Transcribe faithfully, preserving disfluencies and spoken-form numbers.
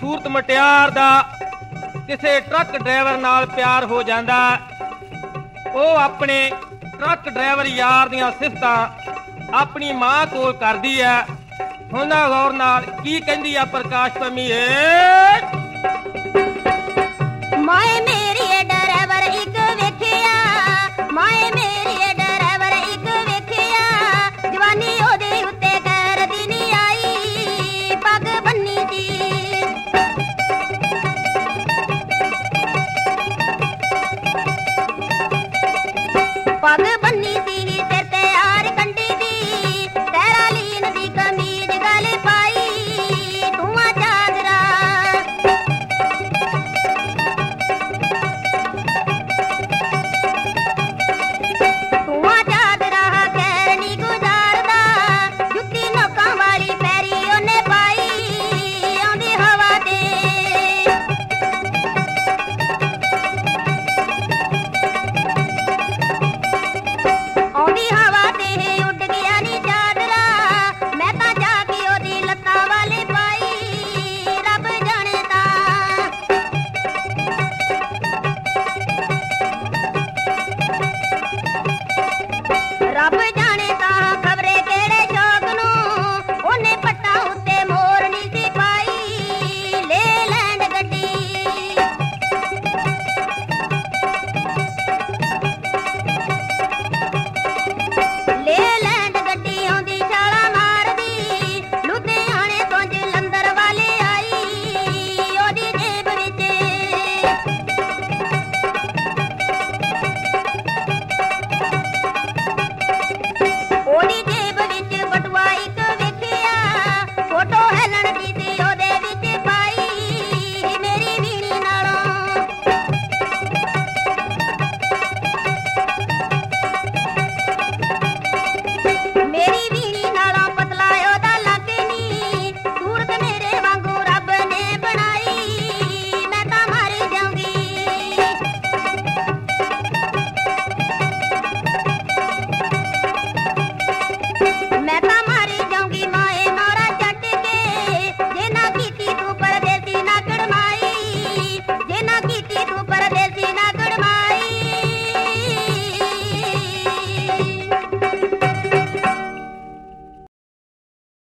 ਸੂਰਤ ਮੁਟਿਆਰ ਦਾ ਕਿਸੇ truck driver ਨਾਲ ਪਿਆਰ ਹੋ ਜਾਂਦਾ। ਉਹ ਆਪਣੇ ਟਰੱਕ ਡਰਾਈਵਰ ਯਾਰ ਦੀਆਂ ਸਿਫਤਾਂ ਆਪਣੀ ਮਾਂ ਕੋਲ ਕਰਦੀ ਹੈ। ਉਹਨਾਂ ਗੌਰ ਨਾਲ ਕੀ ਕਹਿੰਦੀ ਆ ਪ੍ਰਕਾਸ਼ ਪੰਮੀ? ਮਾਏ ਮੇਰੀ ਡਰਾਈਵਰ ਇੱਕ ਵੇਖਿਆ, ਮਾਏ ਮੇਰੀ ਡਰਾਈਵਰ ਇੱਕ ਵੇਖਿਆ, ਜਵਾਨੀ ਉਹਦੇ ਉੱਤੇ ਗੈਰ ਦੀ ਨੀ ਆਈ, ਪੱਗ ਬੰਨੀ ਦੀ ਪੱਗ